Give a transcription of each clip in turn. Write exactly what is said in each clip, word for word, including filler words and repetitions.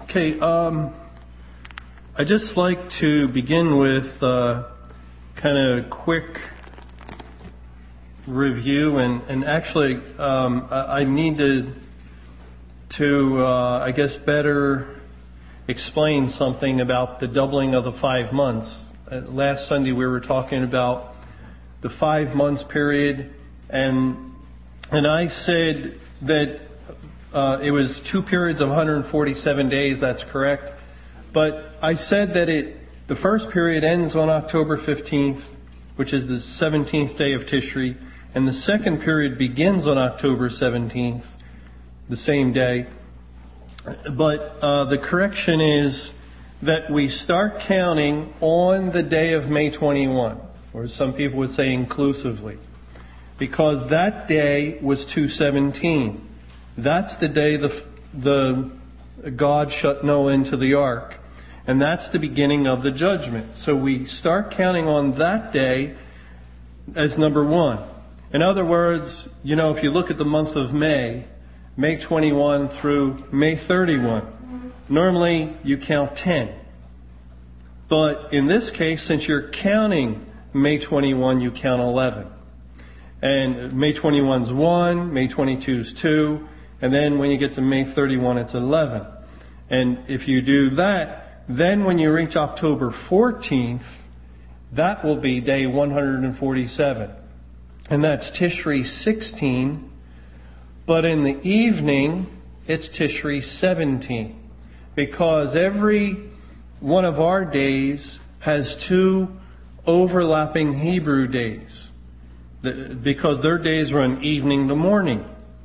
Okay, um, I'd just like to begin with uh, kind of a quick review, and, and actually um, I, I need to, to uh, I guess, better explain something about the doubling of the five months. Uh, last Sunday we were talking about the five months period, and and I said that Uh, it was two periods of one hundred forty-seven days, that's correct. But I said that it, the first period ends on October fifteenth, which is the seventeenth day of Tishri, and the second period begins on October seventeenth, the same day. But uh, the correction is that we start counting on the day of May twenty-first, or some people would say inclusively, because that day was two seventeen. That's the day the the God shut Noah into the ark. And that's the beginning of the judgment. So we start counting on that day as number one. In other words, you know, if you look at the month of May, May twenty-first through May thirty-first, normally you count ten. But in this case, since you're counting May twenty-first, you count eleven. And May twenty-first is one, May twenty-second is two, and then when you get to May thirty-first, it's eleven. And if you do that, then when you reach October fourteenth, that will be day one hundred forty-seven. And that's Tishri sixteen. But in the evening, it's Tishri seventeen. Because every one of our days has two overlapping Hebrew days. Because their days run evening to morning.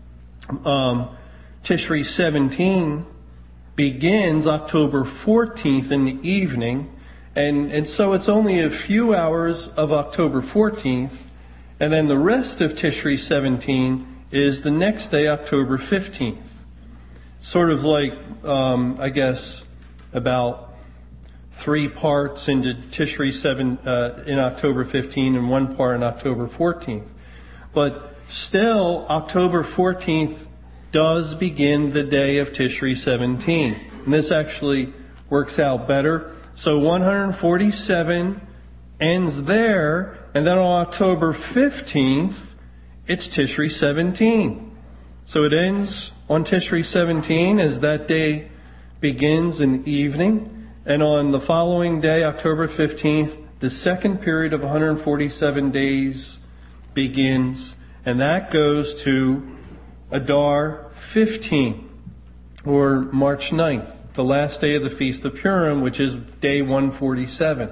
Um, Tishri seventeen begins October fourteenth in the evening, and, and so it's only a few hours of October fourteenth, and then the rest of Tishri seventeen is the next day, October fifteenth. Sort of like, um, I guess, about three parts into Tishri seven uh, in October fifteenth and one part in October fourteenth. But still, October fourteenth does begin the day of Tishri seventeen. And this actually works out better. So one hundred forty-seven ends there, and then on October fifteenth, it's Tishri seventeen. So it ends on Tishri seventeen as that day begins in the evening. And on the following day, October fifteenth, the second period of one hundred forty-seven days begins. And that goes to Adar fifteen, or March ninth, the last day of the Feast of Purim, which is day one forty-seven.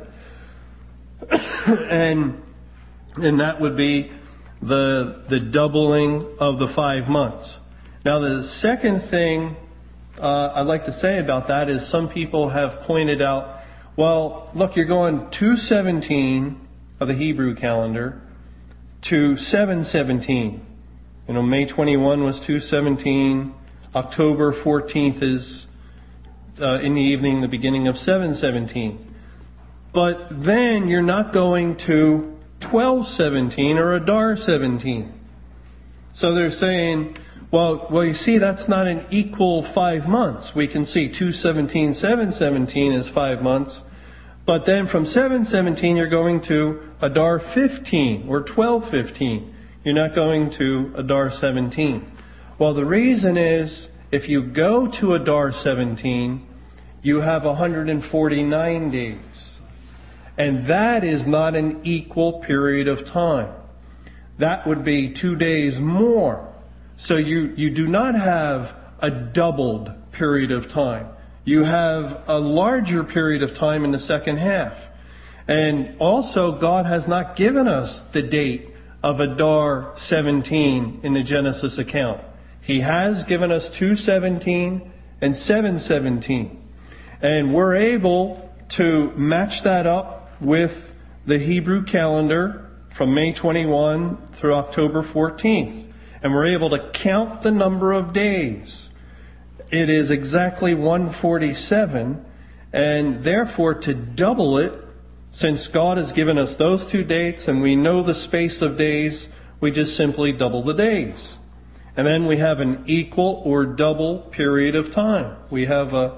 and and that would be the the doubling of the five months. Now, the second thing uh, I'd like to say about that is some people have pointed out, well, look, you're going two seventeen of the Hebrew calendar to seven seventeen. You know, May twenty-first was two seventeen. October fourteenth is uh, in the evening, the beginning of seven seventeen. But then you're not going to twelve seventeen or Adar seventeen. So they're saying, well, well, you see, that's not an equal five months. We can see two seventeen, seven seventeen is five months. But then from seven seventeen, you're going to Adar fifteen or twelve fifteen. You're not going to Adar seventeen. Well, the reason is, if you go to Adar seventeen, you have one hundred forty-nine days. And that is not an equal period of time. That would be two days more. So you, you do not have a doubled period of time. You have a larger period of time in the second half. And also, God has not given us the date of Adar seventeen in the Genesis account. He has given us two seventeen and seven seventeen. And we're able to match that up with the Hebrew calendar from May twenty-first through October fourteenth. And we're able to count the number of days. It is exactly one forty-seven, and therefore to double it, since God has given us those two dates and we know the space of days, we just simply double the days. And then we have an equal or double period of time. We have a,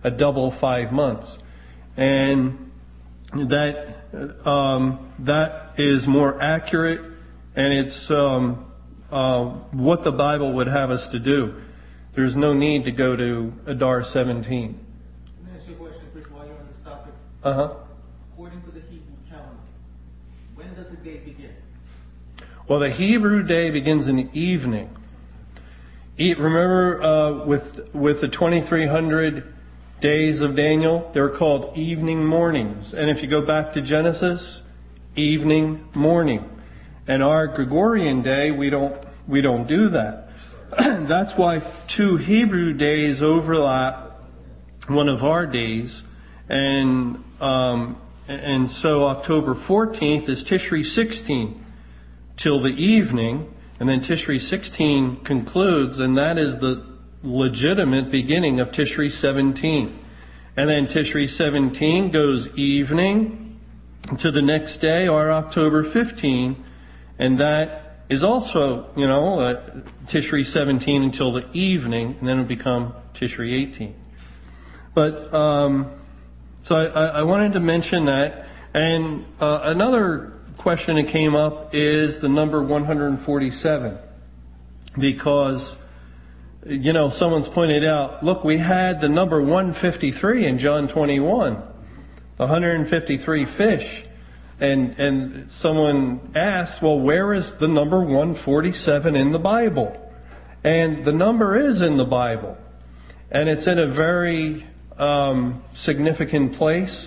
a double five months. And that um, that is more accurate, and it's um, uh, what the Bible would have us to do. There's no need to go to Adar seventeen. Let me ask you a question, Chris, while you're on this topic. Uh-huh. According to the Hebrew calendar, when does the day begin? Well, the Hebrew day begins in the evening. E- remember uh, with with the twenty-three hundred days of Daniel, they're called evening mornings. And if you go back to Genesis, evening morning. And our Gregorian day, we don't we don't do that. That's why two Hebrew days overlap one of our days, and um, and so October fourteenth is Tishri sixteen till the evening, and then Tishri sixteen concludes, and that is the legitimate beginning of Tishri seventeen. And then Tishri seventeen goes evening to the next day, or October fifteenth, and that is also, you know, uh, Tishri seventeen until the evening, and then it'll become Tishri eighteen. But, um, so I, I wanted to mention that. And uh, another question that came up is the number one hundred forty-seven. Because, you know, someone's pointed out, look, we had the number one hundred fifty-three in John twenty-one, the one hundred fifty-three fish. And and someone asked, well, where is the number one hundred forty-seven in the Bible? And the number is in the Bible. And it's in a very um, significant place.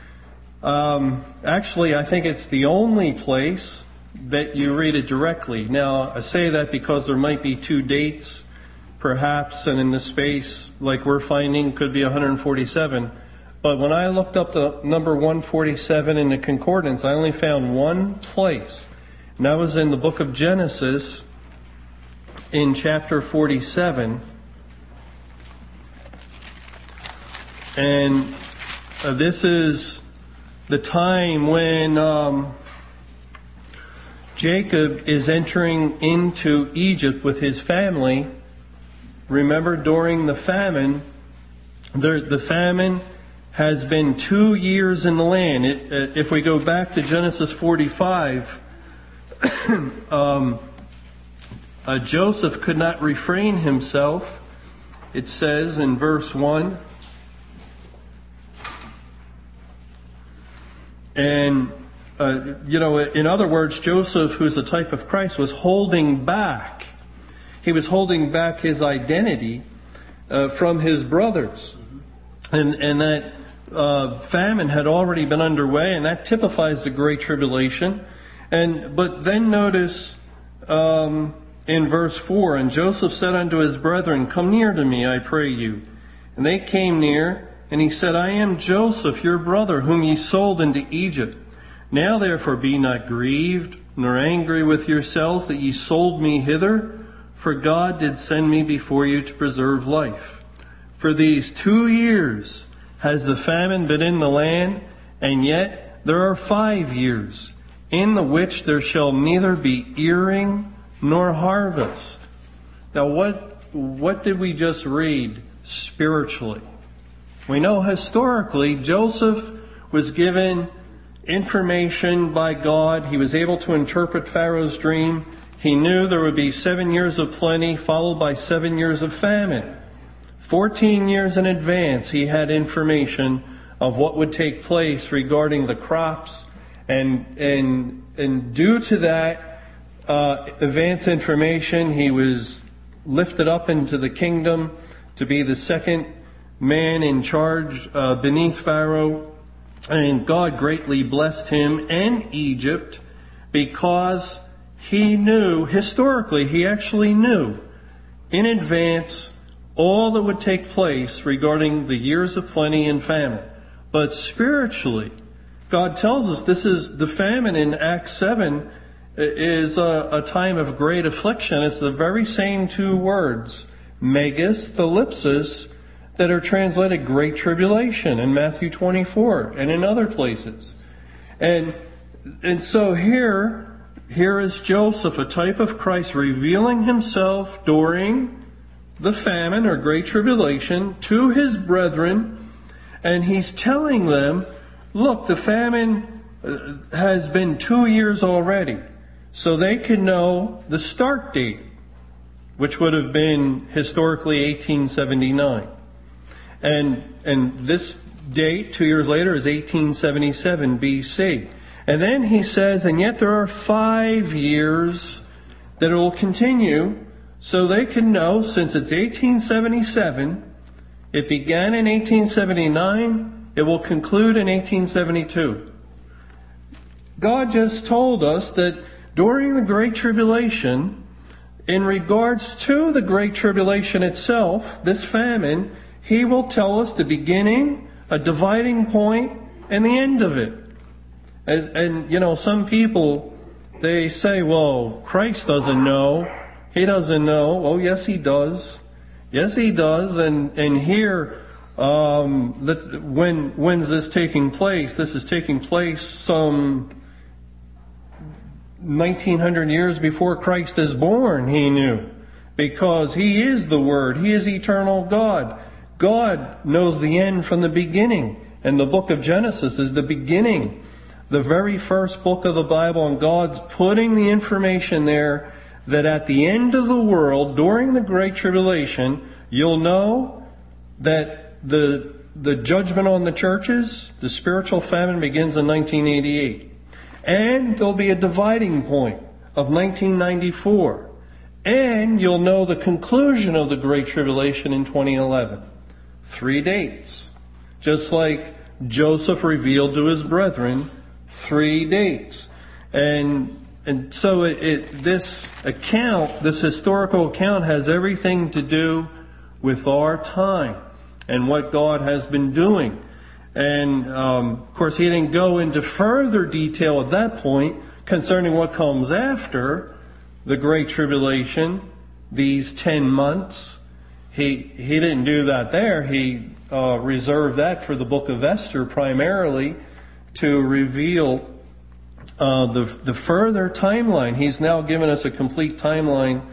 Um, actually, I think it's the only place that you read it directly. Now, I say that because there might be two dates, perhaps, and in the space, like we're finding, could be one hundred forty-seven. But when I looked up the number one hundred forty-seven in the concordance, I only found one place. And that was in the book of Genesis in chapter forty-seven. And uh, this is the time when um, Jacob is entering into Egypt with his family. Remember, during the famine, the, the famine has been two years in the land. It, uh, if we go back to Genesis forty-five, um, uh, Joseph could not refrain himself. It says in verse one, and uh, you know, in other words, Joseph, who's a type of Christ, was holding back. He was holding back his identity uh, from his brothers, and and that. Uh, famine had already been underway, and that typifies the Great Tribulation. And but then notice um, in verse four, and Joseph said unto his brethren, come near to me, I pray you. And they came near, and he said, I am Joseph, your brother, whom ye sold into Egypt. Now therefore be not grieved, nor angry with yourselves that ye sold me hither, for God did send me before you to preserve life. For these two years has the famine been in the land, and yet there are five years, in the which there shall neither be earing nor harvest. Now what what did we just read spiritually? We know historically Joseph was given information by God. He was able to interpret Pharaoh's dream. He knew there would be seven years of plenty, followed by seven years of famine. Fourteen years in advance, he had information of what would take place regarding the crops, and and and due to that uh, advance information, he was lifted up into the kingdom to be the second man in charge uh, beneath Pharaoh, and God greatly blessed him and Egypt because he knew, historically, he actually knew in advance all that would take place regarding the years of plenty and famine. But spiritually, God tells us this is the famine in Acts seven is a, a time of great affliction. It's the very same two words, megas, thalipsis, that are translated great tribulation in Matthew twenty-four and in other places. And and so here, here is Joseph, a type of Christ, revealing himself during the famine or great tribulation to his brethren And he's telling them, look, the famine has been two years already. So they can know the start date, which would have been historically eighteen seventy-nine. And, and this date, two years later, is eighteen seventy-seven B C. And then he says, and yet there are five years that it will continue, so they can know, since it's eighteen seventy-seven, it began in eighteen seventy-nine, it will conclude in eighteen seventy-two. God just told us that during the Great Tribulation, in regards to the Great Tribulation itself, this famine, He will tell us the beginning, a dividing point, and the end of it. And, and, you know, some people, they say, well, Christ doesn't know. He doesn't know. Oh, yes, He does. Yes, He does. And, and here, um, let's, when, when's this taking place? This is taking place some nineteen hundred years before Christ is born, He knew. Because He is the Word. He is eternal God. God knows the end from the beginning. And the book of Genesis is the beginning. The very first book of the Bible, and God's putting the information there that at the end of the world, during the Great Tribulation, you'll know that the, the judgment on the churches, the spiritual famine, begins in nineteen eighty-eight. And there'll be a dividing point of nineteen ninety-four. And you'll know the conclusion of the Great Tribulation in twenty eleven. Three dates. Just like Joseph revealed to his brethren, three dates. And and so it, it, this account, this historical account, has everything to do with our time and what God has been doing. And, um, of course, He didn't go into further detail at that point concerning what comes after the Great Tribulation, these ten months. He he didn't do that there. He uh, reserved that for the book of Esther primarily to reveal uh, the the further timeline. He's now given us a complete timeline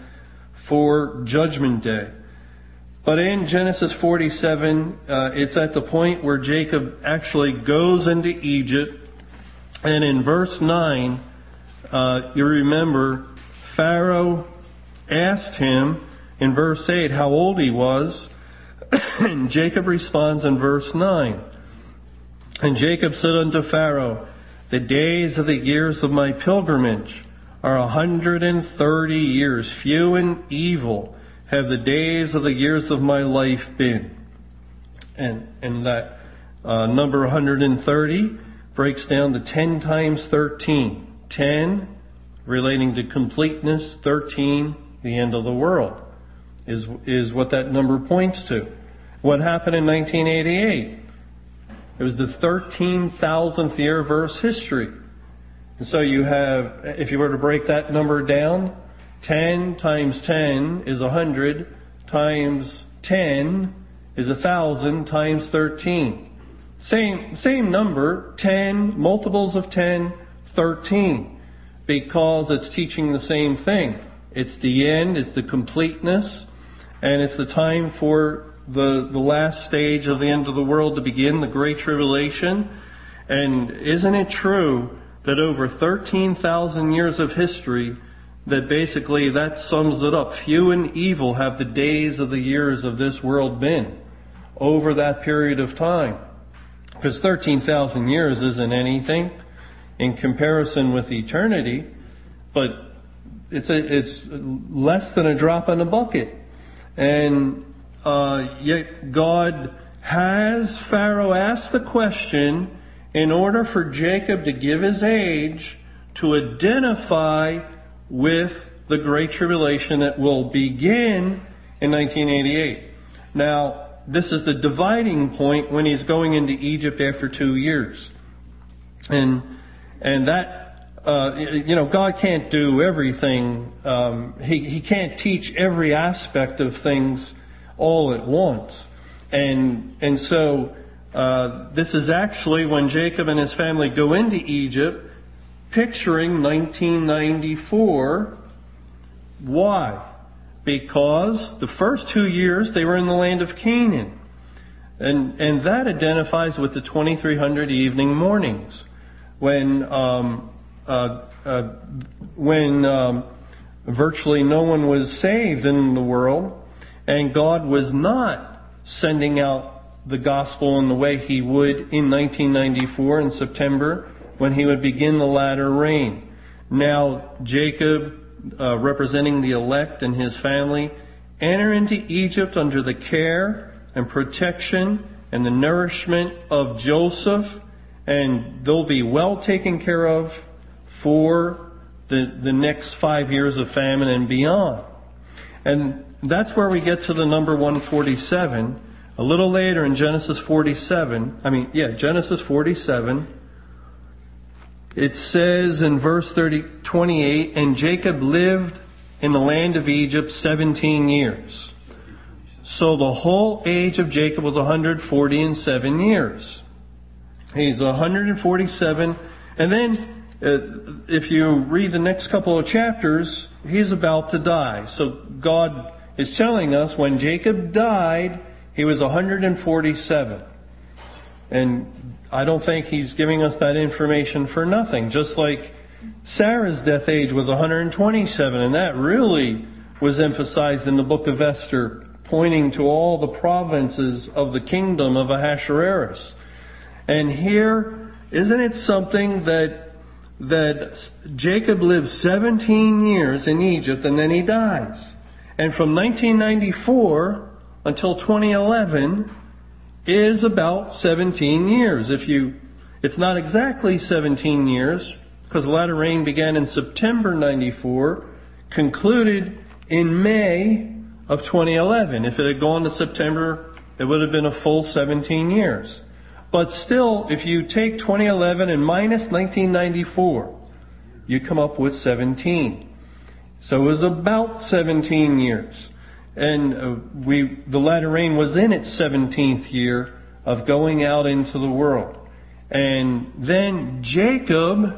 for Judgment Day. But in Genesis forty-seven, uh, it's at the point where Jacob actually goes into Egypt. And in verse nine, uh, you remember, Pharaoh asked him in verse eight how old he was. And Jacob responds in verse nine. And Jacob said unto Pharaoh, the days of the years of my pilgrimage are a hundred and thirty years. Few and evil have the days of the years of my life been. And and that uh, number one hundred thirty breaks down to ten times thirteen. ten relating to completeness, thirteen the end of the world is is what that number points to. What happened in nineteen eighty-eight? It was the thirteen thousandth year of Earth's history. And so you have, if you were to break that number down, ten times ten is one hundred, times ten is one thousand, times thirteen. Same, same number, ten, multiples of ten, thirteen. Because it's teaching the same thing. It's the end, it's the completeness, and it's the time for the, the last stage of the end of the world to begin, the Great Tribulation. And isn't it true that over thirteen thousand years of history, that basically that sums it up? Few and evil have the days of the years of this world been over that period of time. Because thirteen thousand years isn't anything in comparison with eternity, but it's a, it's less than a drop in a bucket. And uh, yet God has Pharaoh ask the question in order for Jacob to give his age to identify with the Great Tribulation that will begin in nineteen eighty-eight. Now, this is the dividing point when he's going into Egypt after two years. And and that, uh, you know, God can't do everything. Um, he, he can't teach every aspect of things all at once. And, and so uh, this is actually when Jacob and his family go into Egypt, picturing nineteen ninety-four. Why? Because the first two years they were in the land of Canaan. And, and that identifies with the twenty-three hundred evening mornings when, um, uh, uh, when um, virtually no one was saved in the world, and God was not sending out the gospel in the way He would in nineteen ninety-four in September when He would begin the latter rain. Now Jacob, uh, representing the elect and his family, enter into Egypt under the care and protection and the nourishment of Joseph, and they'll be well taken care of for the, the next five years of famine and beyond. And that's where we get to the number one forty-seven. A little later in Genesis forty-seven, I mean, yeah, Genesis forty-seven, it says in verse thirty, twenty-eight, and Jacob lived in the land of Egypt seventeen years. So the whole age of Jacob was one hundred forty and seven years. He's one hundred forty-seven. And then, uh, if you read the next couple of chapters, he's about to die. So God is telling us when Jacob died, he was one hundred forty-seven. And I don't think He's giving us that information for nothing. Just like Sarah's death age was one hundred twenty-seven, and that really was emphasized in the book of Esther, pointing to all the provinces of the kingdom of Ahasuerus. And here, isn't it something that that Jacob lived seventeen years in Egypt and then he dies? And from nineteen ninety-four until twenty eleven is about seventeen years. If you, it's not exactly seventeen years, because the latter rain began in September ninety-four, concluded in May of twenty eleven. If it had gone to September, it would have been a full seventeen years. But still, if you take twenty eleven and minus nineteen ninety-four, you come up with seventeen. So it was about seventeen years. And uh, we, the latter rain was in its seventeenth year of going out into the world. And then Jacob,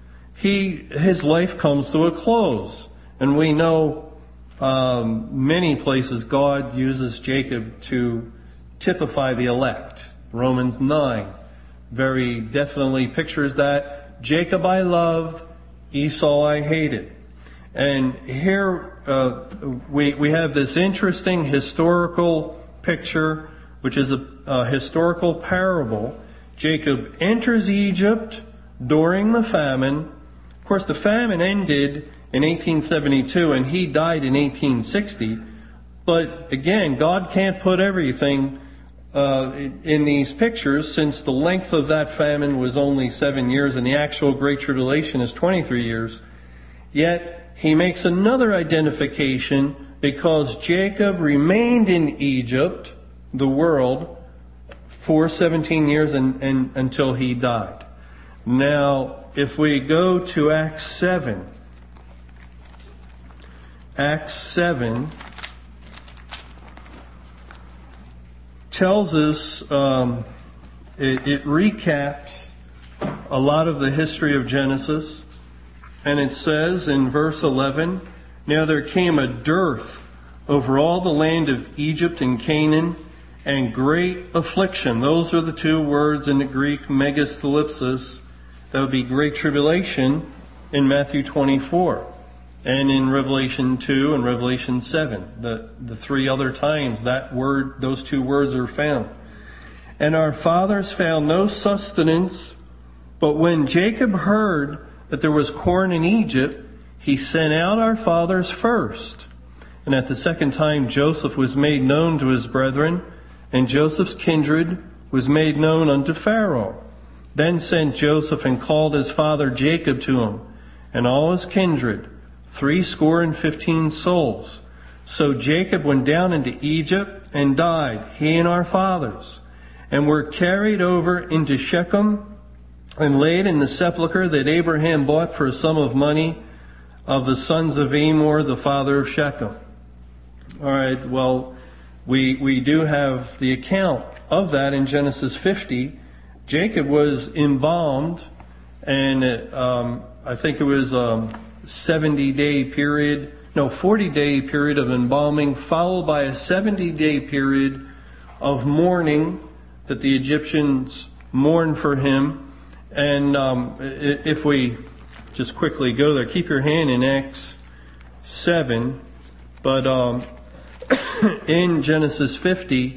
he, his life comes to a close. And we know um, many places God uses Jacob to typify the elect. Romans nine very definitely pictures that. Jacob I loved, Esau I hated. And here uh, we we have this interesting historical picture, which is a, a historical parable. Jacob enters Egypt during the famine. Of course, the famine ended in eighteen seventy-two, and he died in eighteen sixty. But again, God can't put everything uh, in, in these pictures, since the length of that famine was only seven years, and the actual Great Tribulation is twenty-three years. Yet He makes another identification, because Jacob remained in Egypt, the world, for seventeen years and, and until he died. Now, if we go to Acts seven, Acts seven tells us, um, it, it recaps a lot of the history of Genesis. And it says in verse eleven, now there came a dearth over all the land of Egypt and Canaan, and great affliction. Those are the two words in the Greek, megathlipsis. That would be great tribulation in Matthew twenty-four. And in Revelation two and Revelation seven. The, the three other times that word, those two words are found. And our fathers found no sustenance, but when Jacob heard that there was corn in Egypt, he sent out our fathers first. And at the second time Joseph was made known to his brethren, and Joseph's kindred was made known unto Pharaoh. Then sent Joseph and called his father Jacob to him, and all his kindred, threescore and fifteen souls. So Jacob went down into Egypt and died, he and our fathers, and were carried over into Shechem, and laid in the sepulchre that Abraham bought for a sum of money of the sons of Hamor, the father of Shechem. All right, well, we we do have the account of that in Genesis fifty. Jacob was embalmed, and it, um, I think it was a seventy-day period, no, forty-day period of embalming, followed by a seventy-day period of mourning that the Egyptians mourn for him. And um, if we just quickly go there, keep your hand in Acts seven. But um, in Genesis fifty,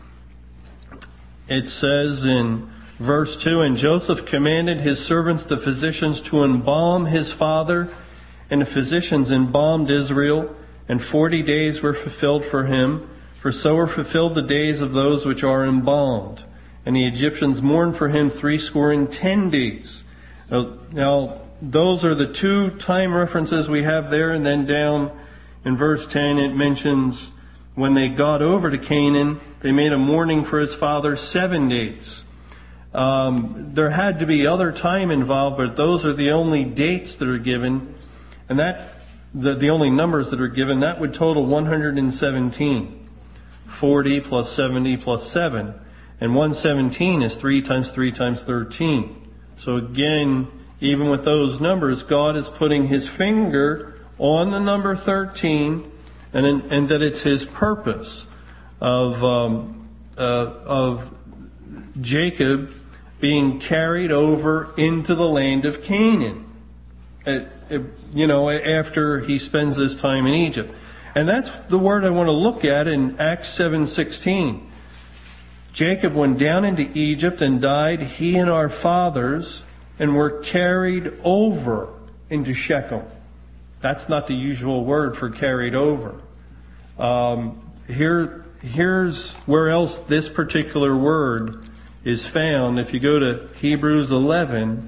it says in verse two, and Joseph commanded his servants, the physicians, to embalm his father. And the physicians embalmed Israel, and forty days were fulfilled for him. For so were fulfilled the days of those which are embalmed. And the Egyptians mourned for him threescore and ten days. Now, now, those are the two time references we have there. And then down in verse ten, it mentions when they got over to Canaan, they made a mourning for his father seven days. Um, there had to be other time involved, but those are the only dates that are given. And that, the, the only numbers that are given, that would total one hundred seventeen. forty plus seventy plus seven. And one hundred seventeen is three times three times thirteen. So again, even with those numbers, God is putting his finger on the number thirteen, and, in, and that it's his purpose of, um, uh, of Jacob being carried over into the land of Canaan. It, it, you know, after he spends this time in Egypt. And that's the word I want to look at in Acts seven sixteen. Jacob went down into Egypt and died, he and our fathers, and were carried over into Shechem. That's not the usual word for carried over. Um, here, here's where else this particular word is found. If you go to Hebrews eleven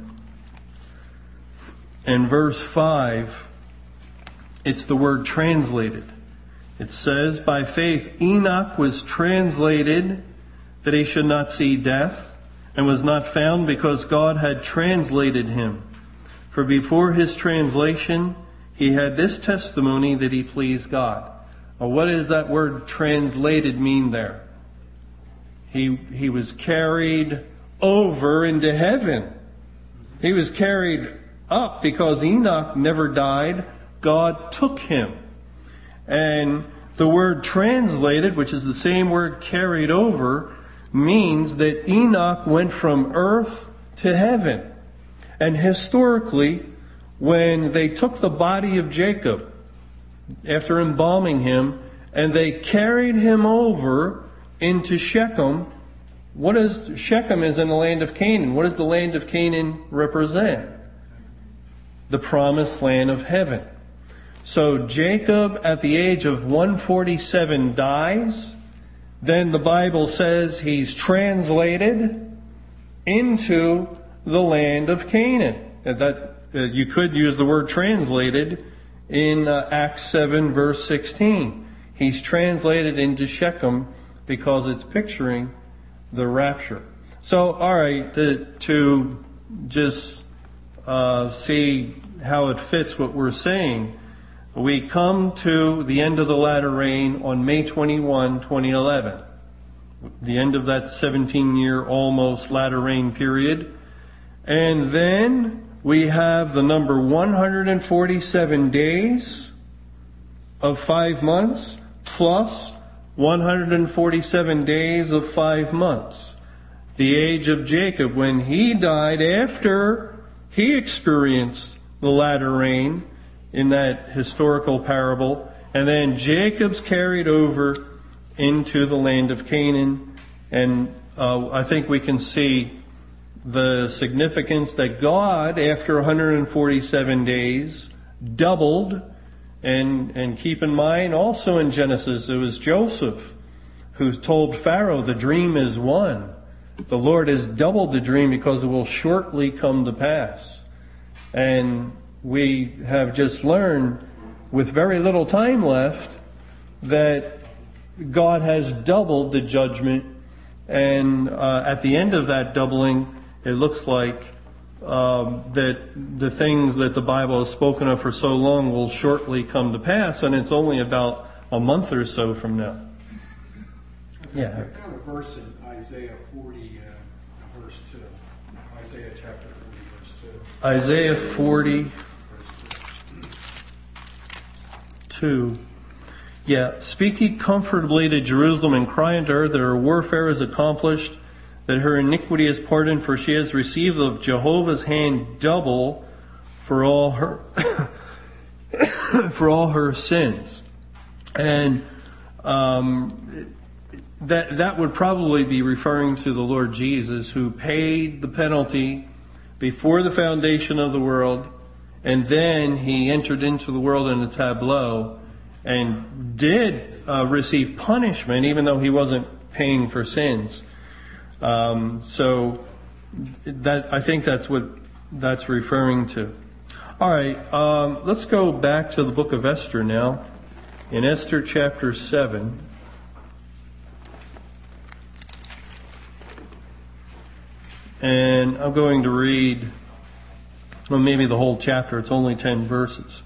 and verse five, it's the word translated. It says, by faith Enoch was translated that he should not see death, and was not found because God had translated him. For before his translation, he had this testimony that he pleased God. Now, what does that word translated mean there? He, he was carried over into heaven. He was carried up because Enoch never died. God took him. And the word translated, which is the same word carried over, means that Enoch went from earth to heaven. And historically, when they took the body of Jacob after embalming him and they carried him over into Shechem, what is Shechem is in the land of Canaan? What does the land of Canaan represent? The promised land of heaven. So Jacob, at the age of one forty-seven, dies. Then the Bible says he's translated into the land of Canaan. That uh, you could use the word translated in uh, Acts seven verse sixteen. He's translated into Shechem because it's picturing the rapture. So, all right, to, to just uh, see how it fits what we're saying, we come to the end of the latter rain on May twenty-first, twenty eleven. The end of that seventeen-year almost latter rain period. And then we have the number one hundred forty-seven days of five months plus one hundred forty-seven days of five months. The age of Jacob, when he died after he experienced the latter rain in that historical parable, and then Jacob's carried over into the land of Canaan. And uh, I think we can see the significance that God, after one hundred forty-seven days, doubled. And, and keep in mind, also in Genesis, it was Joseph who told Pharaoh, the dream is one. The Lord has doubled the dream because it will shortly come to pass. And we have just learned, with very little time left, that God has doubled the judgment. And uh, at the end of that doubling, it looks like um, that the things that the Bible has spoken of for so long will shortly come to pass. And it's only about a month or so from now. Yeah. I found a verse in Isaiah forty, uh, verse two. Isaiah chapter forty, verse two. Isaiah forty, two. Yeah. Speak ye comfortably to Jerusalem and cry unto her that her warfare is accomplished, that her iniquity is pardoned, for she has received of Jehovah's hand double for all her for all her sins. And um, that that would probably be referring to the Lord Jesus, who paid the penalty before the foundation of the world, and then he entered into the world in a tableau and did uh, receive punishment, even though he wasn't paying for sins. Um, so that I think that's what that's referring to. All right, um, let's go back to the book of Esther now, in Esther chapter seven. And I'm going to read, well, maybe the whole chapter. It's only ten verses.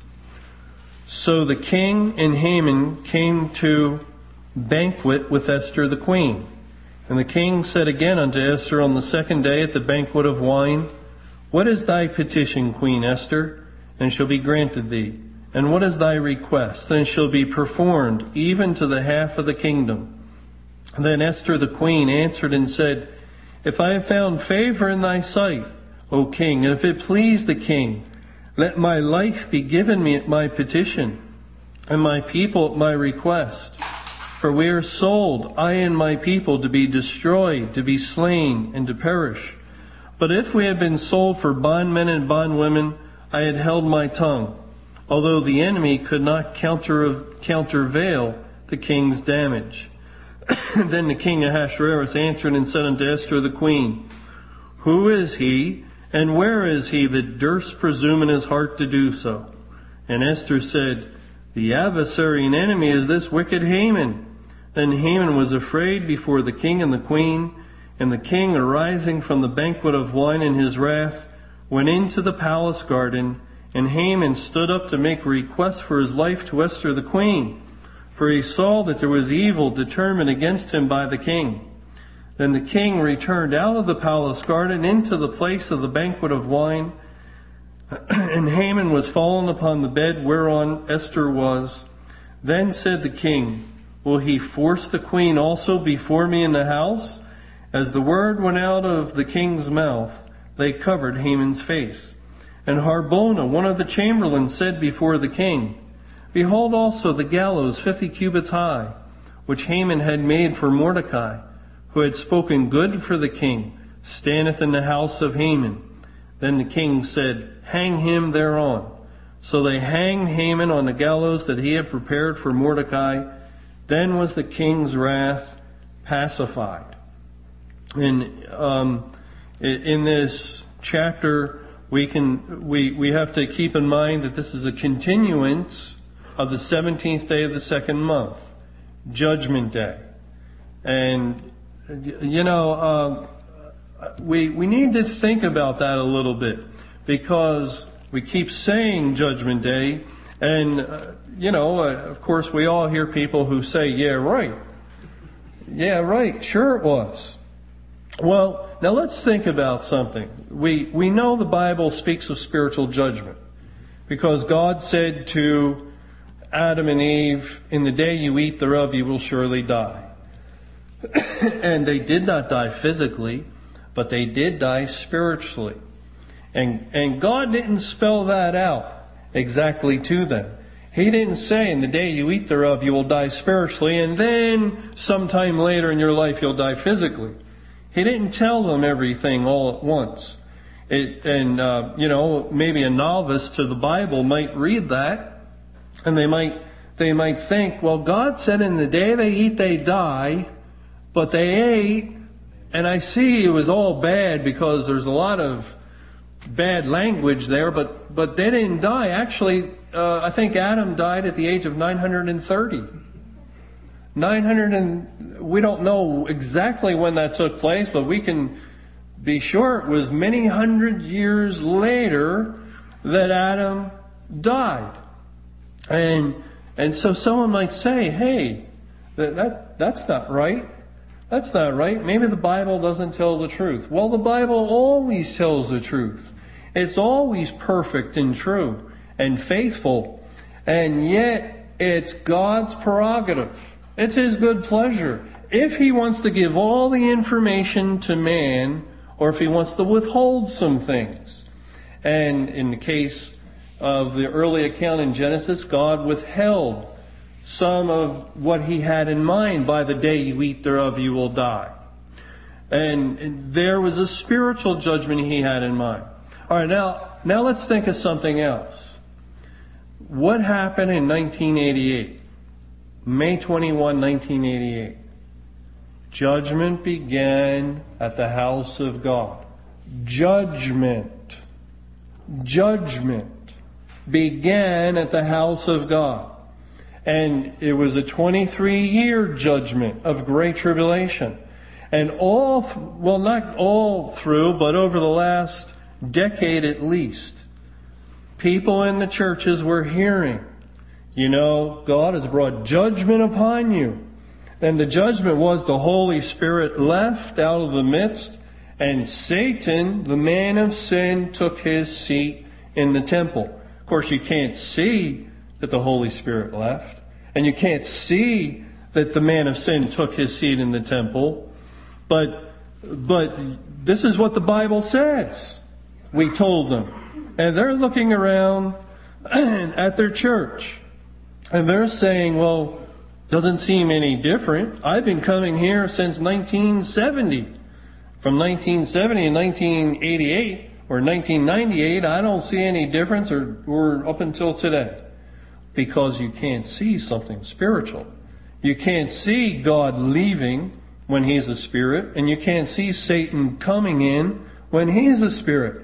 So the king and Haman came to banquet with Esther the queen. And the king said again unto Esther on the second day at the banquet of wine, What is thy petition, Queen Esther? And shall be granted thee. And what is thy request? And it shall be performed, even to the half of the kingdom. And then Esther the queen answered and said, If I have found favor in thy sight, O king, and if it please the king, let my life be given me at my petition, and my people at my request. For we are sold, I and my people, to be destroyed, to be slain, and to perish. But if we had been sold for bondmen and bondwomen, I had held my tongue, although the enemy could not counter countervail the king's damage. Then the king Ahasuerus answered and said unto Esther the queen, Who is he, and where is he that durst presume in his heart to do so? And Esther said, The adversary and enemy is this wicked Haman. Then Haman was afraid before the king and the queen, and the king, arising from the banquet of wine in his wrath, went into the palace garden, and Haman stood up to make request for his life to Esther the queen, for he saw that there was evil determined against him by the king. Then the king returned out of the palace garden into the place of the banquet of wine, and Haman was fallen upon the bed whereon Esther was. Then said the king, Will he force the queen also before me in the house? As the word went out of the king's mouth, they covered Haman's face. And Harbona, one of the chamberlains, said before the king, Behold also the gallows fifty cubits high, which Haman had made for Mordecai, who had spoken good for the king, standeth in the house of Haman. Then the king said, Hang him thereon. So they hanged Haman on the gallows that he had prepared for Mordecai. Then was the king's wrath pacified. And um, in this chapter, we can we we have to keep in mind that this is a continuance of the seventeenth day of the second month, Judgment Day. And you know, uh, we we need to think about that a little bit, because we keep saying Judgment Day, and uh, you know, uh, of course, we all hear people who say, "Yeah, right, yeah, right, sure it was." Well, now let's think about something. We we know the Bible speaks of spiritual judgment, because God said to Adam and Eve, "In the day you eat thereof, you will surely die." And they did not die physically, but they did die spiritually. And and God didn't spell that out exactly to them. He didn't say, "In the day you eat thereof, you will die spiritually, and then sometime later in your life you'll die physically." He didn't tell them everything all at once. It, and, uh, you know, maybe a novice to the Bible might read that, and they might they might think, well, God said in the day they eat, they die, but they ate, and I see it was all bad because there's a lot of bad language there, but, but they didn't die. Actually, uh, I think Adam died at the age of nine hundred thirty. nine hundred and we don't know exactly when that took place, but we can be sure it was many hundred years later that Adam died. And and so someone might say, "Hey, that, that that's not right. That's not right. Maybe the Bible doesn't tell the truth." Well, the Bible always tells the truth. It's always perfect and true and faithful, and yet it's God's prerogative. It's His good pleasure. if He wants to give all the information to man, or if He wants to withhold some things. And in the case of the early account in Genesis, God withheld some of what He had in mind. By the day you eat thereof, you will die. And, and there was a spiritual judgment He had in mind. All right, now, now let's think of something else. What happened in nineteen eighty-eight? May twenty-first, nineteen eighty-eight. Judgment began at the house of God. Judgment. Judgment began at the house of God. And it was a twenty-three year judgment of great tribulation. And all, th- well, not all through, but over the last decade at least, people in the churches were hearing, you know, God has brought judgment upon you. And the judgment was the Holy Spirit left out of the midst, and Satan, the man of sin, took his seat in the temple. Of course, you can't see that the Holy Spirit left, and you can't see that the man of sin took his seat in the temple, but but this is what the Bible says. We told them. And they're looking around at their church, and they're saying, well, doesn't seem any different. I've been coming here since nineteen seventy. From nineteen seventy and nineteen eighty-eight or nineteen ninety-eight, I don't see any difference, or, or up until today. Because you can't see something spiritual. You can't see God leaving when He's a spirit, and you can't see Satan coming in when He's a spirit.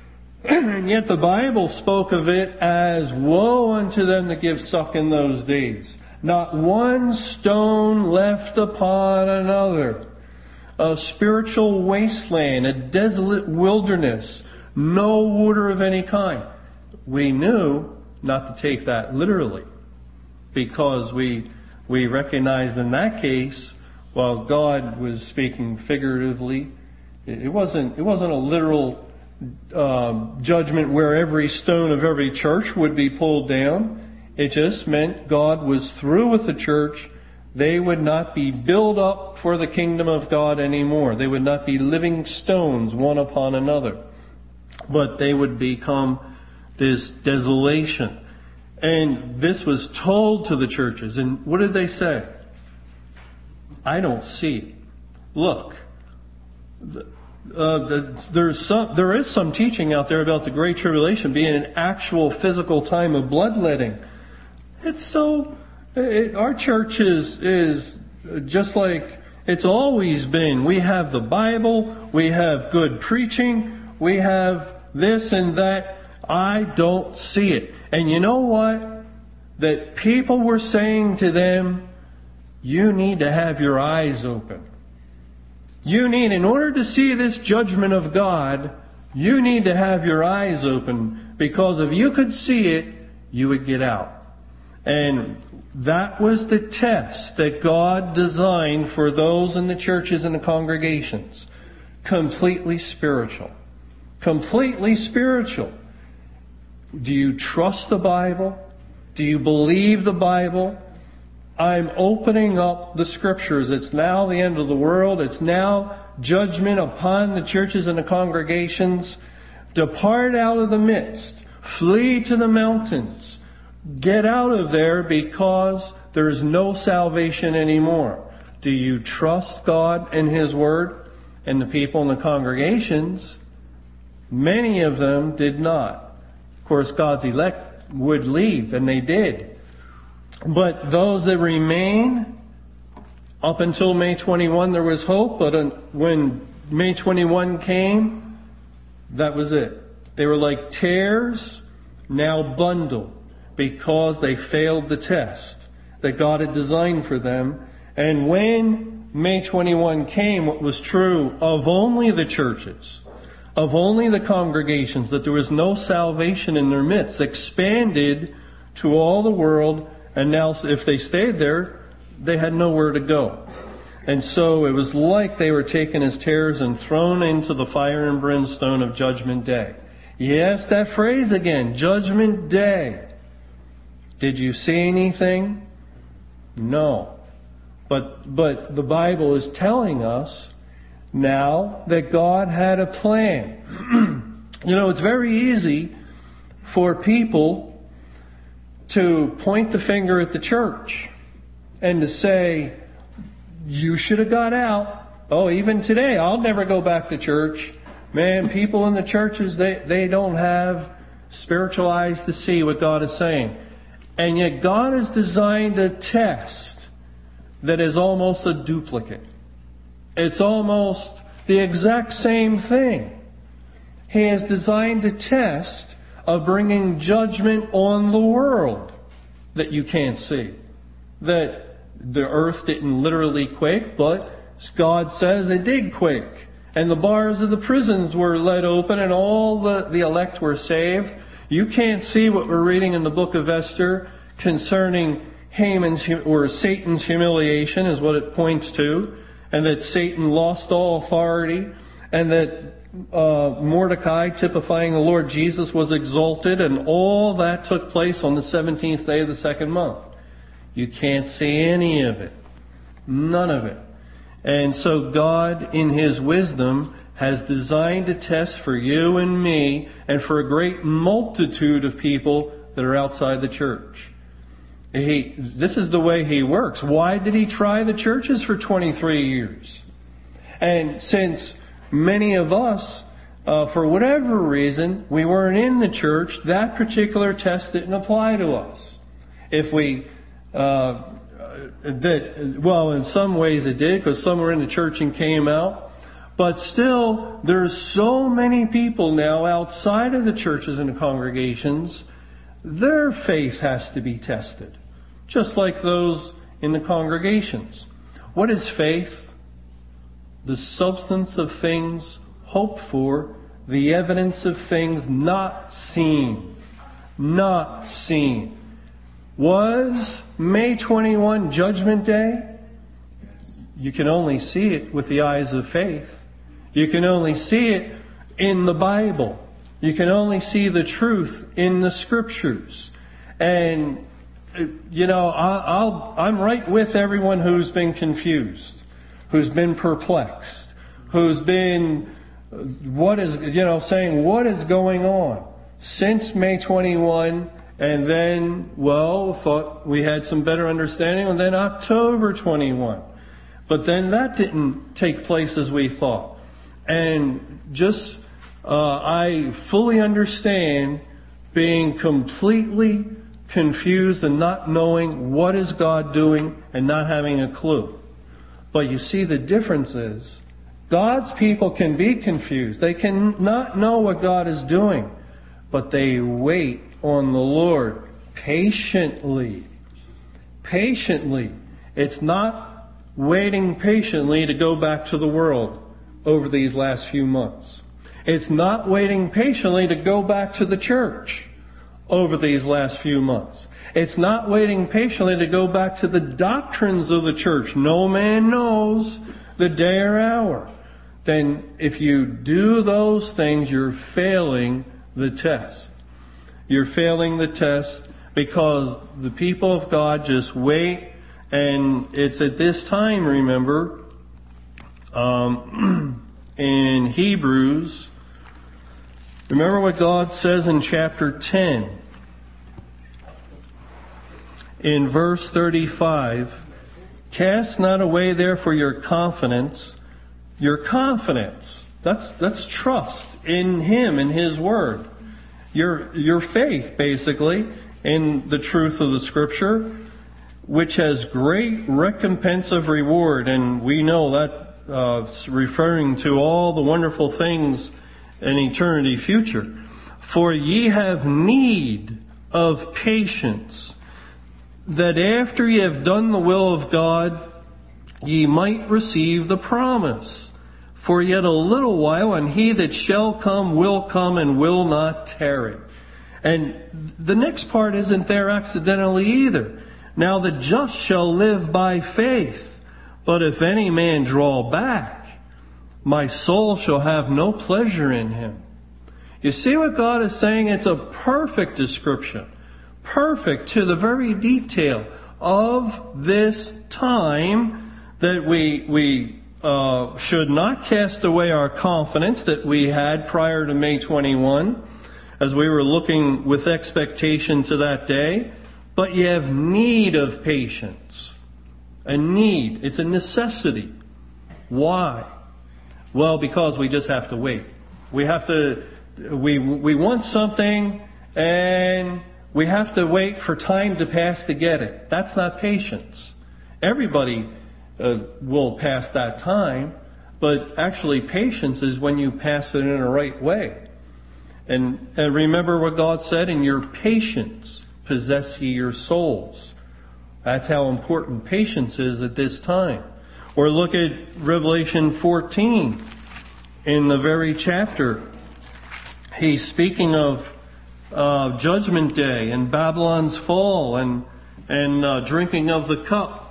And yet the Bible spoke of it as, woe unto them that give suck in those days. Not one stone left upon another. A spiritual wasteland, a desolate wilderness, no water of any kind. We knew not to take that literally, because we we recognized in that case, while God was speaking figuratively, it wasn't it wasn't a literal um, judgment where every stone of every church would be pulled down. It just meant God was through with the church. They would not be built up for the kingdom of God anymore. They would not be living stones one upon another, but they would become this desolation. And this was told to the churches. And what did they say? I don't see it. Look, uh, the, there's some, there is some teaching out there about the Great Tribulation being an actual physical time of bloodletting. It's so... It, our church is, is just like it's always been. We have the Bible, we have good preaching, we have this and that. I don't see it. And you know what? That people were saying to them, you need to have your eyes open. You need, in order to see this judgment of God, you need to have your eyes open, because if you could see it, you would get out. And that was the test that God designed for those in the churches and the congregations. Completely spiritual. Completely spiritual. Do you trust the Bible? Do you believe the Bible? I'm opening up the Scriptures. It's now the end of the world. It's now judgment upon the churches and the congregations. Depart out of the midst. Flee to the mountains. Get out of there, because there is no salvation anymore. Do you trust God and His Word? And the people in the congregations, many of them did not. Of course, God's elect would leave, and they did. But those that remain, up until May twenty-first, there was hope. But when May twenty-first came, that was it. They were like tares now bundled, because they failed the test that God had designed for them. And when May twenty-first came, what was true of only the churches, of only the congregations, that there was no salvation in their midst, expanded to all the world. And now if they stayed there, they had nowhere to go. And so it was like they were taken as tares and thrown into the fire and brimstone of Judgment Day. Yes, that phrase again, Judgment Day. Did you see anything? No. But, but the Bible is telling us now that God had a plan. You know, it's very easy for people to point the finger at the church and to say, you should have got out. Oh, even today, I'll never go back to church. Man, people in the churches, they, they don't have spiritual eyes to see what God is saying. And yet God has designed a test that is almost a duplicate. It's almost the exact same thing. He has designed a test of bringing judgment on the world that you can't see. That the earth didn't literally quake, but God says it did quake. And the bars of the prisons were let open and all the, the elect were saved. You can't see what we're reading in the book of Esther concerning Haman's or Satan's humiliation is what it points to. And that Satan lost all authority. And that uh, Mordecai, typifying the Lord Jesus, was exalted. And all that took place on the seventeenth day of the second month. You can't see any of it. None of it. And so God, in His wisdom, has designed a test for you and me and for a great multitude of people that are outside the church. He, this is the way He works. Why did He try the churches for twenty-three years? And since many of us, uh, for whatever reason, we weren't in the church, that particular test didn't apply to us. If we... Uh, that, well, in some ways it did, because some were in the church and came out. But still, there's so many people now outside of the churches and the congregations, their faith has to be tested. Just like those in the congregations. What is faith? The substance of things hoped for, the evidence of things not seen. Not seen. Was May twenty-first Judgment Day? You can only see it with the eyes of faith. You can only see it in the Bible. You can only see the truth in the Scriptures. And, you know, I'll, I'm right with everyone who's been confused, who's been perplexed, who's been, what is, you know, saying, what is going on? Since May twenty-first, and then, well, thought we had some better understanding, and then October twenty-first. But then that didn't take place as we thought. And just, uh, I fully understand being completely confused and not knowing what is God doing and not having a clue. But you see, the difference is God's people can be confused. They can not know what God is doing, but they wait on the Lord patiently. Patiently. It's not waiting patiently to go back to the world over these last few months. It's not waiting patiently to go back to the church over these last few months. It's not waiting patiently to go back to the doctrines of the church. No man knows the day or hour. Then if you do those things, you're failing the test. You're failing the test because the people of God just wait. And it's at this time, remember, um, in Hebrews, remember what God says in chapter ten. In verse thirty-five, cast not away therefore your confidence. Your confidence. That's, that's trust in Him, in His Word. Your, your faith, basically, in the truth of the Scripture, which has great recompense of reward. And we know that uh, it's referring to all the wonderful things in eternity future. For ye have need of patience, that after ye have done the will of God, ye might receive the promise. For yet a little while, and He that shall come will come and will not tarry. And the next part isn't there accidentally either. Now the just shall live by faith. But if any man draw back, my soul shall have no pleasure in him. You see what God is saying? It's a perfect description. Perfect to the very detail of this time that we we uh, should not cast away our confidence that we had prior to May twenty-first, as we were looking with expectation to that day, but you have need of patience. A need. It's a necessity. Why? Well, because we just have to wait. We have to, we we want something and we have to wait for time to pass to get it. That's not patience. Everybody uh, will pass that time, but actually patience is when you pass it in a right way. And, and remember what God said, in your patience possess ye your souls. That's how important patience is at this time. Or look at Revelation fourteen. In the very chapter, he's speaking of uh, Judgment Day and Babylon's fall and and uh, drinking of the cup.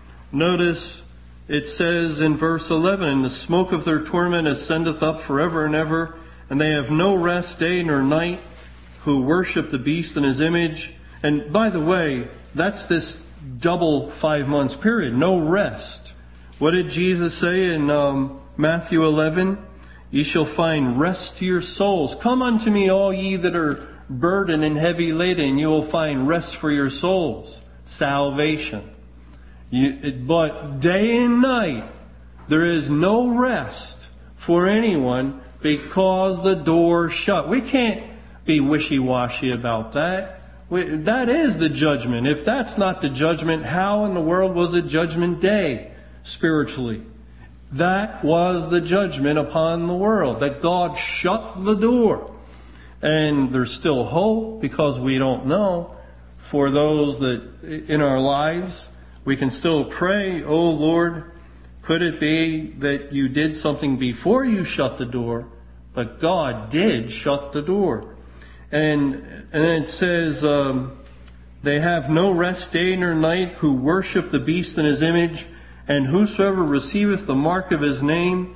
Notice it says in verse eleven, "And the smoke of their torment ascendeth up forever and ever, and they have no rest day nor night, who worship the beast in his image." And by the way, that's this double five months period, no rest. What did Jesus say in um, Matthew eleven? "Ye shall find rest to your souls. Come unto me, all ye that are burdened and heavy laden, and you will find rest for your souls." Salvation. You, it, but day and night, there is no rest for anyone because the door shut. We can't be wishy-washy about that. We, that is the judgment. If that's not the judgment, how in the world was it Judgment Day spiritually? That was the judgment upon the world, that God shut the door. And there's still hope because we don't know. For those that in our lives, we can still pray, "Oh Lord, could it be that you did something before you shut the door?" But God did shut the door. And, and it says, um, "They have no rest day nor night, who worship the beast in his image, and whosoever receiveth the mark of his name."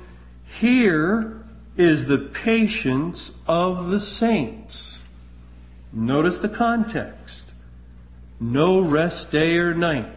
Here is the patience of the saints. Notice the context. No rest day or night.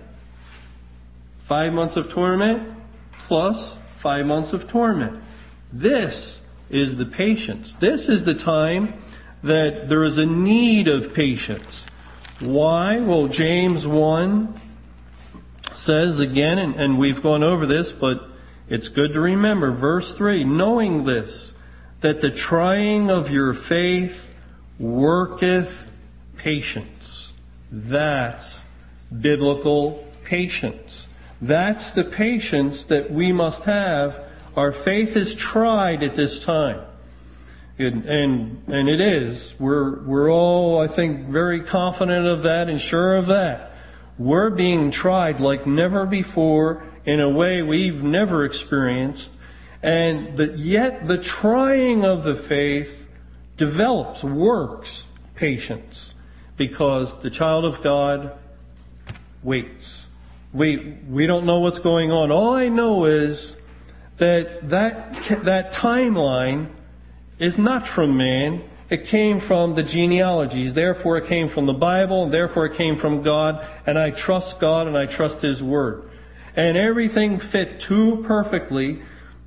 Five months of torment plus five months of torment. This is the patience. This is the time that there is a need of patience. Why? Well, James one says again, and, and we've gone over this, but it's good to remember, verse three, "Knowing this, that the trying of your faith worketh patience." That's biblical patience. That's the patience that we must have. Our faith is tried at this time. And, and, and it is. We're, we're all, I think, very confident of that and sure of that. We're being tried like never before in a way we've never experienced. And that yet the trying of the faith develops, works patience. Because the child of God waits. We, we don't know what's going on. All I know is that that, that timeline is not from man. It came from the genealogies. Therefore it came from the Bible, and therefore it came from God. And I trust God and I trust His Word. And everything fit too perfectly,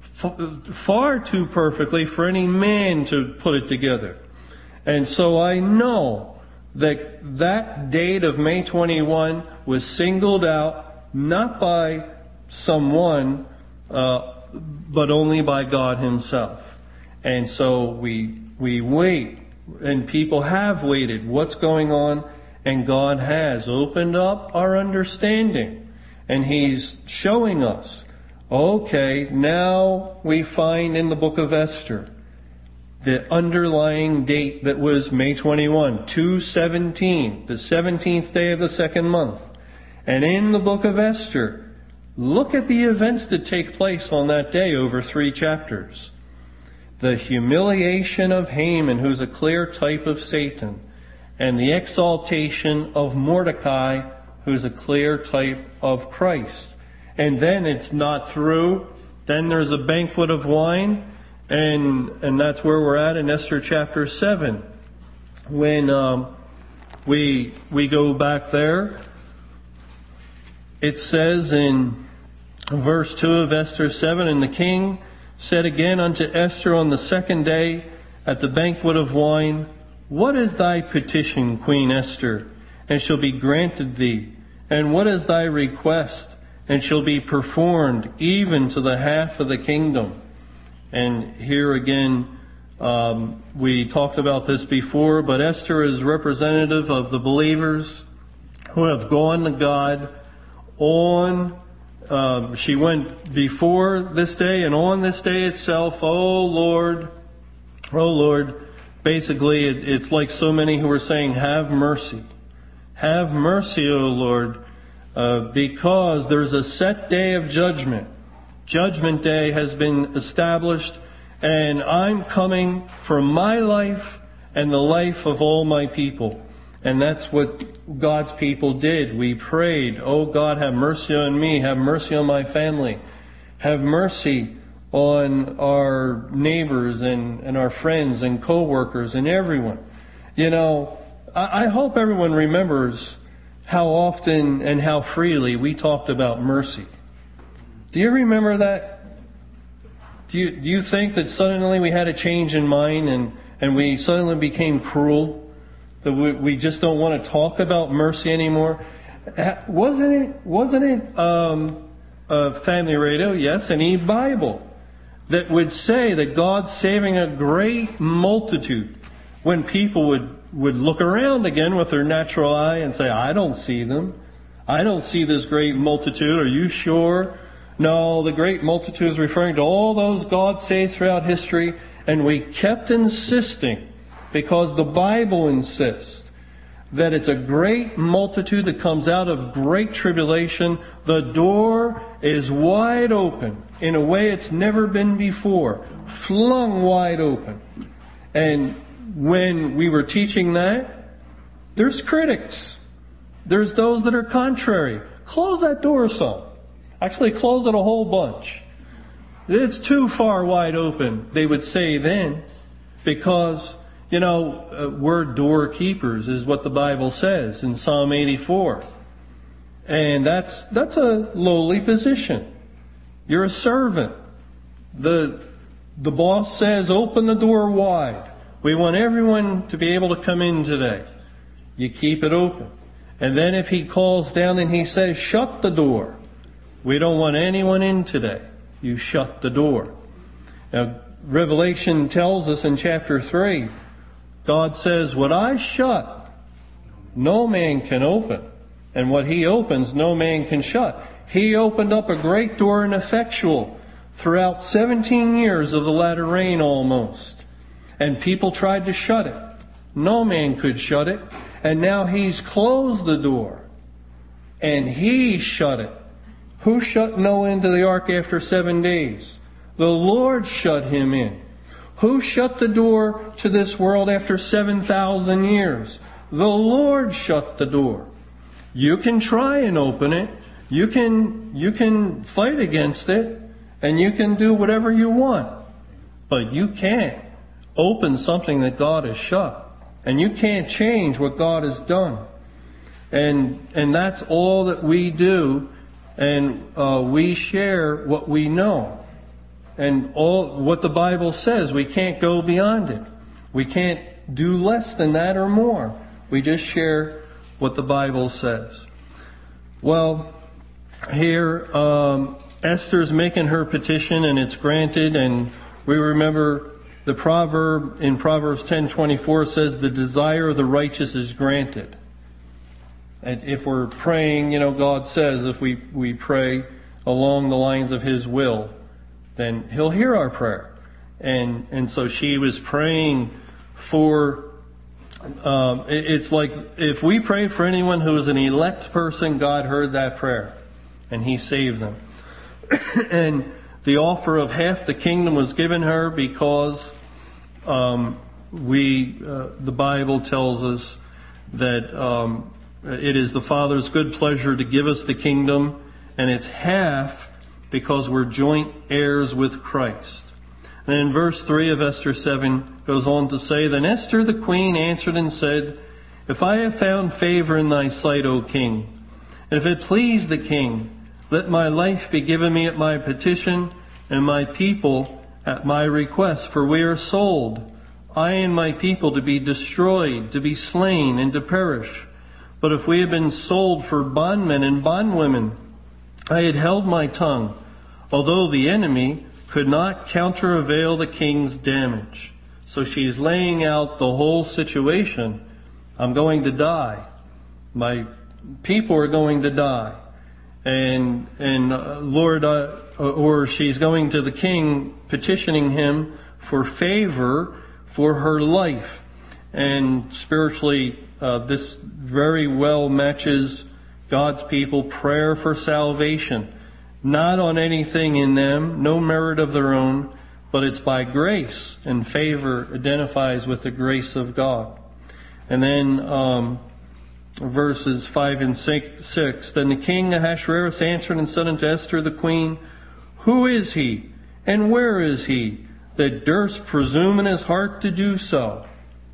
far too perfectly for any man to put it together. And so I know that that date of May twenty-first was singled out not by someone, uh, but only by God Himself. And so we we wait, and people have waited. What's going on? And God has opened up our understanding, and He's showing us. Okay, now we find in the book of Esther the underlying date that was May twenty-first, two seventeen, the seventeenth day of the second month. And in the book of Esther, look at the events that take place on that day over three chapters. The humiliation of Haman, who's a clear type of Satan, and the exaltation of Mordecai, who's a clear type of Christ. And then it's not through. Then there's a banquet of wine. And and that's where we're at in Esther chapter seven. When um, we we go back there, it says in Verse two of Esther seven, and the king said again unto Esther on the second day at the banquet of wine, What is thy petition, Queen Esther, and shall be granted thee? And what is thy request, and shall be performed, even to the half of the kingdom? And here again, um, we talked about this before, but Esther is representative of the believers who have gone to God on, um, she went before this day and on this day itself, Oh Lord, Oh Lord. Basically, it, it's like so many who are saying, have mercy. Have mercy, O Lord, uh, because there's a set day of judgment. Judgment day has been established, and I'm coming for my life and the life of all my people. And that's what God's people did. We prayed, Oh God, have mercy on me, have mercy on my family, have mercy on our neighbors and, and our friends and co-workers and everyone. You know, I, I hope everyone remembers how often and how freely we talked about mercy. Do you remember that? Do you, do you think that suddenly we had a change in mind and, and we suddenly became cruel? That we, we just don't want to talk about mercy anymore? Wasn't it, wasn't it um, uh, Family Radio? Yes, an e-Bible that would say that God's saving a great multitude, when people would, would look around again with their natural eye and say, I don't see them. I don't see this great multitude. Are you sure? No, the great multitude is referring to all those God saved throughout history. And we kept insisting, because the Bible insists, that it's a great multitude that comes out of great tribulation. The door is wide open in a way it's never been before. Flung wide open. And when we were teaching that, there's critics. There's those that are contrary. Close that door some. Actually, close it a whole bunch. It's too far wide open, they would say then, because, you know, uh, we're doorkeepers is what the Bible says in Psalm eighty-four. And that's that's a lowly position. You're a servant. The the boss says, open the door wide. We want everyone to be able to come in today. You keep it open. And then if he calls down and he says, shut the door. We don't want anyone in today. You shut the door. Now, Revelation tells us in chapter three, God says, what I shut, no man can open. And what he opens, no man can shut. He opened up a great door and effectual throughout seventeen years of the latter rain almost. And people tried to shut it. No man could shut it. And now he's closed the door. And he shut it. Who shut Noah into the ark after seven days? The Lord shut him in. Who shut the door to this world after seven thousand years? The Lord shut the door. You can try and open it. You can, you can fight against it. And you can do whatever you want. But you can't open something that God has shut. And you can't change what God has done. And, and that's all that we do. And uh, we share what we know. And all what the Bible says, we can't go beyond it. We can't do less than that or more. We just share what the Bible says. Well, here um, Esther's making her petition and it's granted. And we remember the proverb in Proverbs ten twenty-four says, the desire of the righteous is granted. And if we're praying, you know, God says if we, we pray along the lines of His will, then He'll hear our prayer. And and so she was praying for, um, it, it's like if we pray for anyone who is an elect person, God heard that prayer and He saved them. And the offer of half the kingdom was given her because um, we, uh, the Bible tells us that um, it is the Father's good pleasure to give us the kingdom, and it's half because we're joint heirs with Christ. And in verse three of Esther seven goes on to say, Then Esther the queen answered and said, If I have found favor in thy sight, O king, and if it please the king, Let my life be given me at my petition, and my people at my request, for we are sold, I and my people, to be destroyed, to be slain, and to perish. But if we had been sold for bondmen and bondwomen, I had held my tongue, although the enemy could not countervail the king's damage. So she's laying out the whole situation. I'm going to die. My people are going to die. And, and uh, Lord, uh, or she's going to the king, petitioning him for favor for her life. And spiritually, uh, this very well matches God's people, prayer for salvation. Not on anything in them, no merit of their own, but it's by grace, and favor identifies with the grace of God. And then um, verses five and six, Then the king Ahasuerus answered and said unto Esther the queen, Who is he, and where is he, that durst presume in his heart to do so?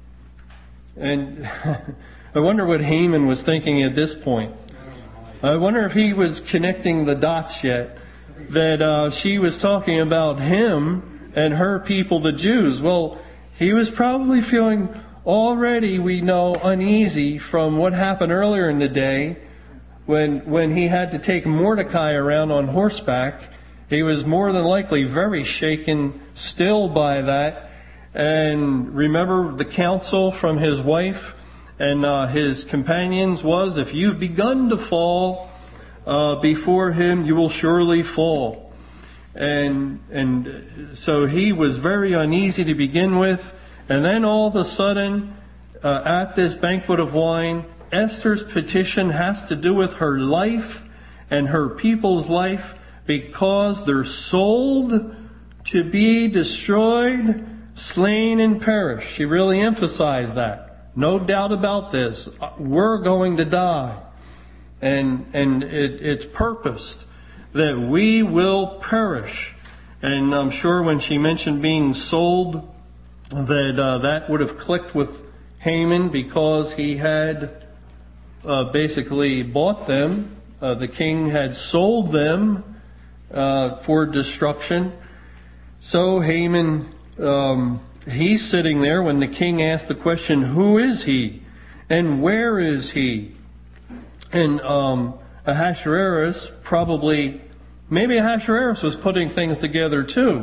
And I wonder what Haman was thinking at this point. I wonder if he was connecting the dots yet, that uh, she was talking about him and her people, the Jews. Well, he was probably feeling already, we know, uneasy from what happened earlier in the day when when he had to take Mordecai around on horseback. He was more than likely very shaken still by that. And remember the counsel from his wife and uh, his companions was, if you've begun to fall uh, before him, you will surely fall. And and so he was very uneasy to begin with. And then all of a sudden, uh, at this banquet of wine, Esther's petition has to do with her life and her people's life, because they're sold to be destroyed, slain, and perish. She really emphasized that. No doubt about this. We're going to die. And and it, it's purposed that we will perish. And I'm sure when she mentioned being sold, that uh, that would have clicked with Haman, because he had uh, basically bought them. Uh, the king had sold them uh, for destruction. So Haman, um, he's sitting there when the king asked the question, who is he? And where is he? And um, Ahasuerus probably, maybe Ahasuerus was putting things together too.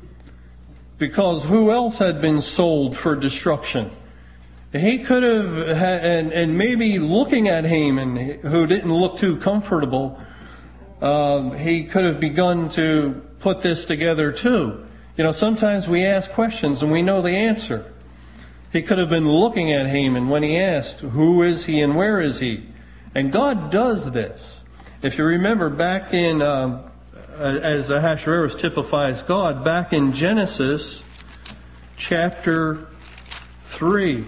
Because who else had been sold for destruction? He could have had, and, and maybe looking at Haman, who didn't look too comfortable, um, he could have begun to put this together too. You know, sometimes we ask questions and we know the answer. He could have been looking at Haman when he asked, who is he and where is he? And God does this. If you remember back in, um, as Ahasuerus typifies God, back in Genesis chapter three,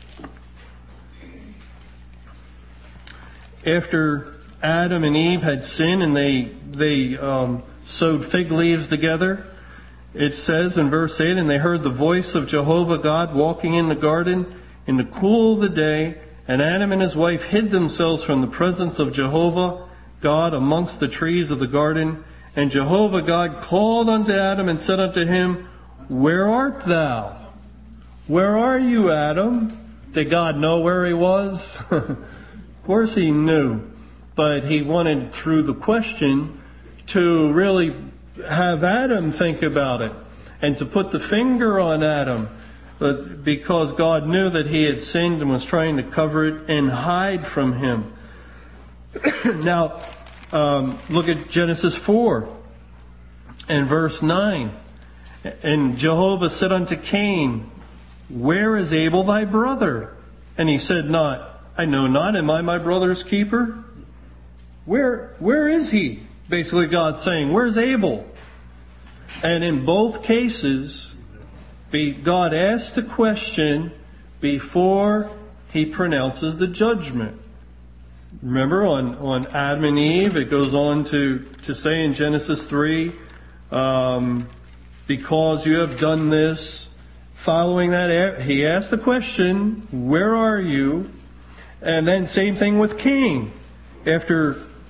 after Adam and Eve had sinned and they they um, sewed fig leaves together, it says in verse eight, and they heard the voice of Jehovah God walking in the garden in the cool of the day, and Adam and his wife hid themselves from the presence of Jehovah God amongst the trees of the garden. And Jehovah God called unto Adam and said unto him, Where art thou? Where are you, Adam? Did God know where he was? Of course he knew. But he wanted, through the question, to really have Adam think about it. And to put the finger on Adam. But because God knew that he had sinned and was trying to cover it and hide from him. Now, Um, look at Genesis four and verse nine. And Jehovah said unto Cain, Where is Abel thy brother? And he said not, I know not, am I my brother's keeper? Where, where is he? Basically God saying, where's Abel? And in both cases, God asks the question before he pronounces the judgment. Remember, on, on Adam and Eve, it goes on to, to say in Genesis three, um, because you have done this. Following that, he asked the question, where are you? And then same thing with Cain. After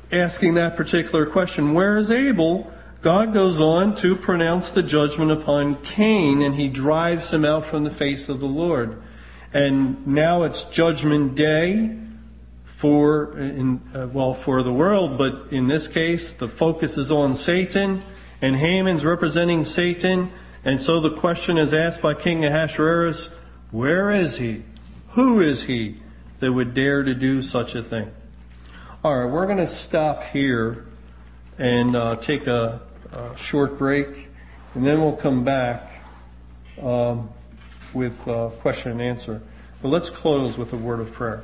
asking that particular question. Whereas Abel, God goes on to pronounce the judgment upon Cain, and he drives him out from the face of the Lord. And now it's judgment day for, in, uh, well, for the world, but in this case, the focus is on Satan, and Haman's representing Satan. And so the question is asked by King Ahasuerus, where is he? Who is he that would dare to do such a thing? All right, we're going to stop here and uh, take a, a short break, and then we'll come back um, with uh, question and answer. But let's close with a word of prayer.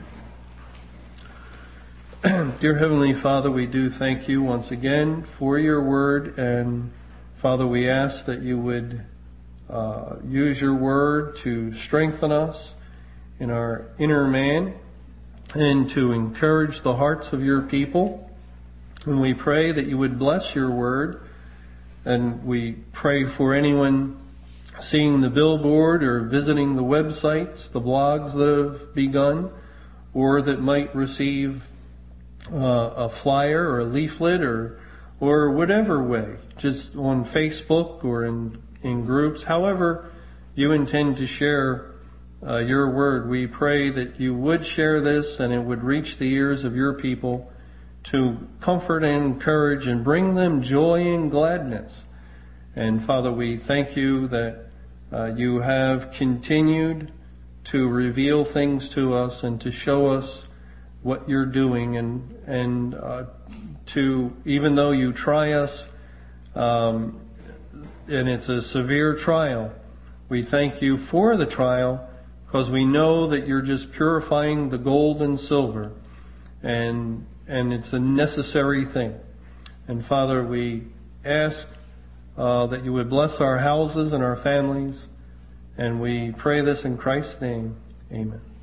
Dear Heavenly Father, we do thank you once again for your word, and Father, we ask that you would uh, use your word to strengthen us in our inner man and to encourage the hearts of your people. And we pray that you would bless your word, and we pray for anyone seeing the billboard or visiting the websites, the blogs that have begun, or that might receive uh, a flyer or a leaflet or or whatever way, just on Facebook or in, in groups, however you intend to share uh, your word. We pray that you would share this and it would reach the ears of your people to comfort and encourage and bring them joy and gladness. And Father, we thank you that uh, you have continued to reveal things to us and to show us what you're doing, and and uh, to, even though you try us, um, and it's a severe trial, we thank you for the trial, because we know that you're just purifying the gold and silver, and and it's a necessary thing. And Father, we ask uh, that you would bless our houses and our families, and we pray this in Christ's name. Amen.